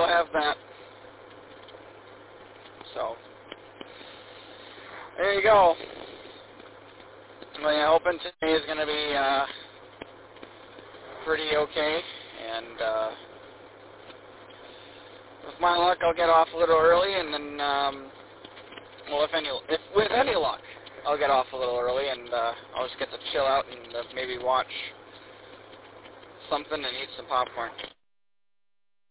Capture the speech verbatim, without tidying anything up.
we'll have that. So, there you go. Well, yeah, hoping today is going to be uh, pretty okay, and uh, with my luck, I'll get off a little early, and then, um, well, if any, if with any luck, I'll get off a little early, and uh, I'll just get to chill out and uh, maybe watch something and eat some popcorn.